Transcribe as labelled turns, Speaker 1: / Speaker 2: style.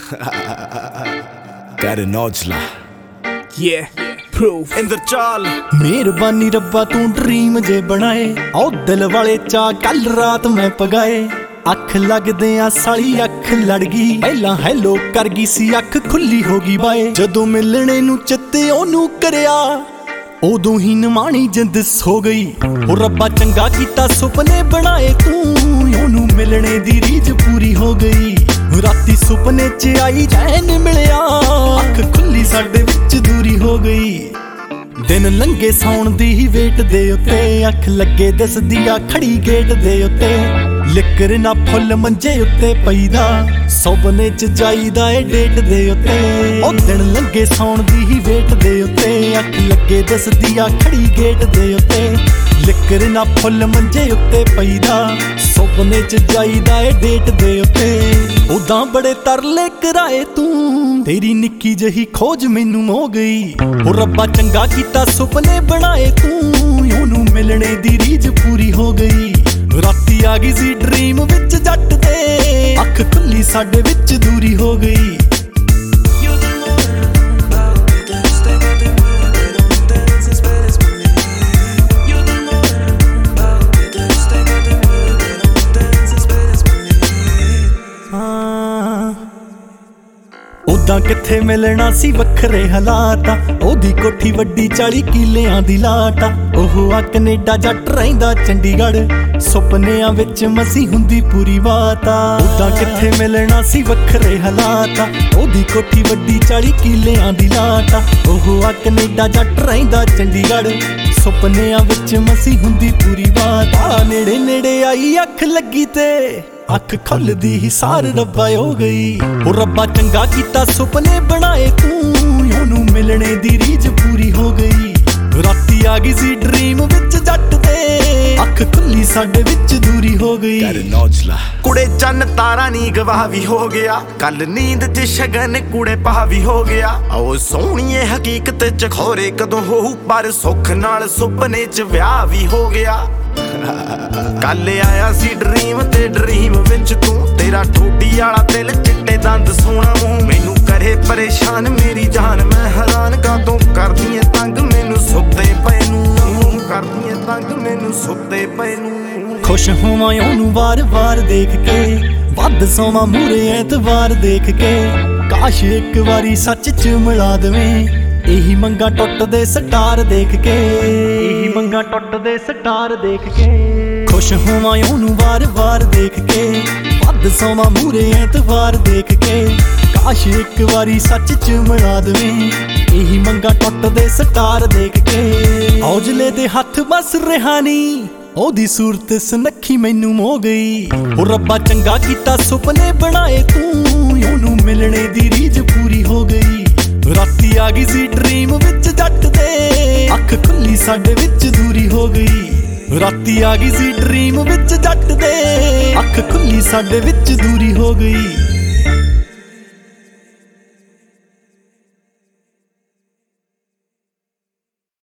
Speaker 1: Got an Ojla.
Speaker 2: Yeah, proof.
Speaker 1: ਇੰਦਰਚਾਲ
Speaker 3: ਮਿਹਰਬਾਨੀ ਰੱਬਾ ਤੂੰ ਡ੍ਰੀਮ ਜੇ ਬਣਾਏ ਓ ਦਿਲ ਵਾਲੇ ਚਾ ਕੱਲ ਰਾਤ ਮੈਂ ਪਗਾਏ ਅੱਖ ਲੱਗਦੇ ਆ ਸਾਲੀ ਅੱਖ ਲੜ ਗਈ ਪਹਿਲਾਂ ਹੈਲੋ ਕਰ ਗਈ ਸੀ ਅੱਖ ਖੁੱਲੀ ਹੋ ਗਈ ਬਾਏ ਜਦੋਂ ਮਿਲਣੇ ਨੂੰ ਚਿੱਤੇ ਉਹਨੂੰ ਕਰਿਆ ਉਦੋਂ ਹੀ ਨਿਮਾਣੀ ਜਿੰਦ ਸੋ ਗਈ ਓ ਰੱਬਾ ਚੰਗਾ ਕੀਤਾ ਸੁਪਨੇ ਬਣਾਏ ਤੂੰ ਉਹਨੂੰ ਮਿਲਣੇ ਦੀ ਰੀਝ ਪੂਰੀ ਹੋ ਗਈ ਰਾਤੀ ਸੁਪਨੇ 'ਚ ਆਈ ਚੈਨ ਮਿਲਿਆ ਅੱਖ ਖੁੱਲੀ ਸਾਡੇ ਵਿੱਚ ਦੂਰੀ ਹੋ ਗਈ ਦਿਨ ਲੰਘੇ ਸੌਣ ਦੀ ਹੀ ਵੇਟ ਦੇ ਉੱਤੇ ਅੱਖ ਲੱਗੇ ਦਿਸਦੀ ਆ ਖੜੀ ਗੇਟ ਦੇ ਉੱਤੇ ਲਿਕਰ ਨਾ ਫੁੱਲ ਮੰਜੇ ਉੱਤੇ ਪਈਦਾ ਸੁਪਨੇ 'ਚ ਜਾਈਦਾ ਏ ਡੇਟ ਦੇ ਉੱਤੇ ਉਹ ਦਿਨ ਲੰਘੇ ਸੌਣ ਦੀ ਹੀ ਵੇਟ ਦੇ ਉੱਤੇ ਅੱਖ ਲੱਗੇ ਦਿਸਦੀ ਆ ਖੜੀ ਗੇਟ ਦੇ ਉੱਤੇ ਲਿਕਰ ਨਾ ਫੁੱਲ ਮੰਜੇ ਉੱਤੇ ਪਈਦਾ ਸੁਪਨੇ 'ਚ ਜਾਈਦਾ ਏ ਡੇਟ ਦੇ ਉੱਤੇ ਉਦਾਂ ਬੜੇ ਤਰਲੇ ਕਰਾਏ ਤੂੰ ਤੇਰੀ ਨਿੱਕੀ ਜਹੀ ਖੋਜ ਮੈਨੂੰ ਮੋ ਗਈ ਓ ਰੱਬਾ ਚੰਗਾ ਕੀਤਾ ਸੁਪਨੇ ਬਣਾਏ ਤੂੰ ਉਹਨੂੰ ਮਿਲਣੇ ਦੀ ਰੀਝ ਪੂਰੀ ਹੋ ਗਈ ਰਾਤੀ ਆ ਗਈ ਸੀ ਡ੍ਰੀਮ ਵਿੱਚ ਜੱਟ ਦੇ ਅੱਖ ਖੁੱਲੀ ਸਾਡੇ ਵਿੱਚ ਦੂਰੀ ਹੋ ਗਈ ਉਦਾਂ ਕਿੱਥੇ ਮਿਲਣਾ ਸੀ ਵੱਖਰੇ ਹਾਲਾਤ ਉਹਦੀ ਕੋਠੀ ਵੱਡੀ 40 ਕਿੱਲਿਆਂ ਦੀ ਲਾਟ ਉਹ ਆ ਕੈਨੇਡਾ ਜੱਟ ਰਹਿੰਦਾ ਚੰਡੀਗੜ੍ਹ ਸੁਪਨਿਆਂ ਵਿੱਚ ਮਸੀ ਹੁੰਦੀ ਪੂਰੀ ਬਾਤ ਉਦਾਂ ਕਿੱਥੇ ਮਿਲਣਾ ਸੀ ਵੱਖਰੇ ਹਾਲਾਤ ਉਹਦੀ ਕੋਠੀ ਵੱਡੀ 40 ਕਿੱਲਿਆਂ ਦੀ ਲਾਟ ਉਹ ਆ ਕੈਨੇਡਾ ਜੱਟ ਰਹਿੰਦਾ ਚੰਡੀਗੜ੍ਹ ਸੁਪਨਿਆਂ ਵਿੱਚ ਮਸੀ ਹੁੰਦੀ ਪੂਰੀ ਬਾਤ ਆ ਨੇੜੇ ਨੇੜੇ ਆਈ ਅੱਖ ਲੱਗੀ ਤੇ ਅੱਖ ਖੁੱਲਦੀ ਹੀ ਸਾਰ ਰੱਬਾ ਹੋ ਗਈ ਓ ਰੱਬਾ ਚੰਗਾ ਕੀਤਾ ਸੁਪਨੇ ਬਣਾਏ ਤੂੰ ਉਹਨੂੰ ਮਿਲਣੇ ਦੀ ਰੀਝ ਪੂਰੀ ਹੋ ਗਈ ਰਾਤੀ ਆ ਗਈ ਸੀ ਡ੍ਰੀਮ ਵਿੱਚ ਜੱਟ ਦੇ ਅੱਖ ਖੁੱਲੀ ਸਾਡੇ ਵਿੱਚ ਦੂਰੀ ਹੋ ਗਈ
Speaker 1: Got an Ojla. ਕੁੜੇ ਚੰਨ ਤਾਰਾ ਨੀ ਗਵਾਹ ਵੀ ਹੋ ਗਿਆ ਕੱਲ ਨੀਂਦ 'ਚ ਸ਼ਗਨ ਕੁੜੇ ਪਾ ਵੀ ਹੋ ਗਿਆ ਓ ਸੋਹਣੀਏ ਹਕੀਕਤ 'ਚ ਖੋਰੇ ਕਦੋਂ ਹੋਊ ਪਰ ਸੁੱਖ ਨਾਲ ਸੁਪਨੇ 'ਚ ਵਿਆਹ ਵੀ ਹੋ ਗਿਆ ਕੱਲ ਆਇਆ ਸੀ ਡ੍ਰੀਮ ਤੇ ਡ੍ਰੀਮ ਵਿੱਚ ਤੂੰ ਤੇਰਾ ਠੋਡੀ ਵਾਲਾ ਦਿਲ ਚਿੱਟੇ ਦੰਦ ਸੋਹਣਾ ਮੂੰਹ ਮੈਨੂੰ ਕਰੇ ਪਰੇਸ਼ਾਨ ਮੇਰੀ ਜਾਨ ਮੈਂ ਹੈਰਾਨ ਕਾਤੋਂ ਕਰਦੀ ਏ ਤੰਗ ਮੈਨੂੰ ਸੁੱਤੇ ਪਏ ਨੂੰ ਕਰਦੀ ਏ ਤੰਗ ਮੈਨੂੰ ਸੁੱਤੇ ਪਏ ਨੂੰ
Speaker 3: ਖੁਸ਼ ਹੋਵਾਂ ਉਹਨੂੰ ਵਾਰ-ਵਾਰ ਦੇਖ ਕੇ ਵੱਧ ਸੋਵਾਂ ਮੂਰੇ ਐਤਵਾਰ ਦੇਖ ਕੇ ਕਾਸ਼ ਇੱਕ ਵਾਰੀ ਸੱਚ 'ਚ ਮਿਲਾ ਦੇਵੇਂ ਇਹੀ ਮੰਗਾ ਟੁੱਟਦੇ ਸਟਾਰ ਦੇਖ ਕੇ ਇਹੀ ਮੰਗਾ ਟੁੱਟਦੇ ਸਟਾਰ ਦੇਖ ਕੇ ਖੁਸ਼ ਹੋਵਾਂ ਉਹਨੂੰ ਵਾਰ-ਵਾਰ ਦੇਖ ਕੇ ਵੱਧ ਸੋਵਾਂ ਮੂਰੇ ਐਤਵਾਰ ਦੇਖ ਕੇ ਕਾਸ਼ ਇੱਕ ਵਾਰੀ ਸੱਚ 'ਚ ਮਿਲਾ ਦੇਵੇਂ ਇਹੀ ਮੰਗਾ ਟੁੱਟਦੇ ਸਟਾਰ ਦੇਖ ਕੇ ਔਜਲੇ ਦੇ ਹੱਥ ਬਸ ਰਿਹਾਨੀ ਉਹਦੀ ਸੂਰਤ ਸੁਨੱਖੀ ਮੈਨੂੰ ਮੋ ਗਈ ਓ ਰੱਬਾ ਚੰਗਾ ਕੀਤਾ ਸੁਪਨੇ ਬਣਾਏ ਤੂੰ ਉਹਨੂੰ ਮਿਲਣੇ ਦੀ ਰੀਝ ਪੂਰੀ ਹੋ ਗਈ ਰਾਤੀ ਆ ਗਈ ਸੀ ਡ੍ਰੀਮ ਵਿੱਚ ਜੱਟ ਦੇ ਅੱਖ ਖੁੱਲੀ ਸਾਡੇ ਵਿੱਚ ਦੂਰੀ ਹੋ ਗਈ ਰਾਤੀ ਆ ਗਈ ਸੀ ਡ੍ਰੀਮ ਵਿੱਚ ਜੱਟ ਦੇ ਅੱਖ ਖੁੱਲੀ ਸਾਡੇ ਵਿੱਚ ਦੂਰੀ ਹੋ ਗਈ